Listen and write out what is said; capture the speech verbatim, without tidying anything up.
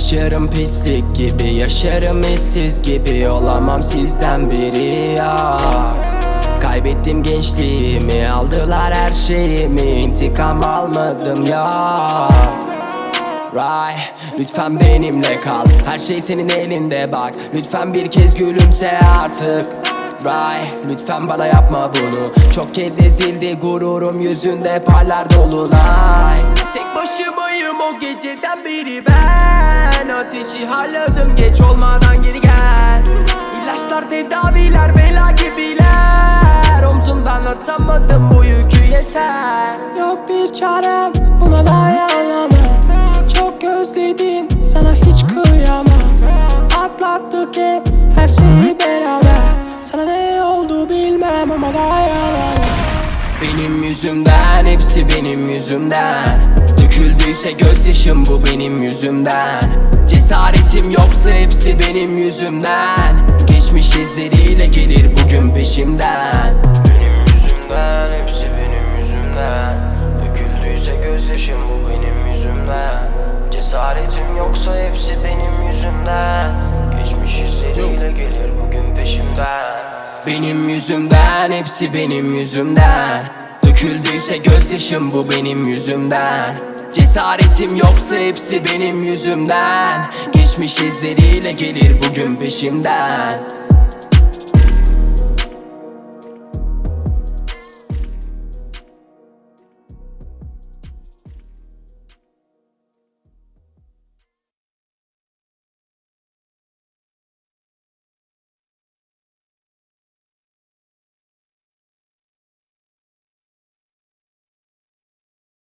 Yaşarım pislik gibi, yaşarım hissiz gibi. Olamam sizden biri ya. Kaybettim gençliğimi, aldılar her şeyimi. İntikam almadım ya. Ray, lütfen benimle kal. Her şey senin elinde bak. Lütfen bir kez gülümse artık. Ray, lütfen bana yapma bunu. Çok kez ezildi gururum, yüzünde parlar dolunay. Tek başımayım o geceden beri ben. Ateşi harladım, geç olmadan geri gel. İlaçlar, tedaviler, bela gibiler. Omzumdan atamadım bu yükü, yeter. Yok bir çarem, buna dayanamam. Çok özledim, sana hiç kıyamam. Atlattık hep her şeyi beraber. Sana ne oldu bilmem ama dayanamam. Benim yüzümden, hepsi benim yüzümden. Döküldüyse gözyaşım bu benim yüzümden. Cesaretim yoksa hepsi benim yüzümden. Geçmiş izleriyle gelir bugün peşimden. Benim yüzümden, hepsi benim yüzümden. Döküldüyse gözyaşım bu benim yüzümden. Cesaretim yoksa hepsi benim yüzümden. Geçmiş izleriyle gelir bugün peşimden. Benim yüzümden, hepsi benim yüzümden. Döküldüyse gözyaşım bu benim yüzümden. Cesaretim yoksa hepsi benim yüzümden. Geçmiş izleriyle gelir bugün peşimden.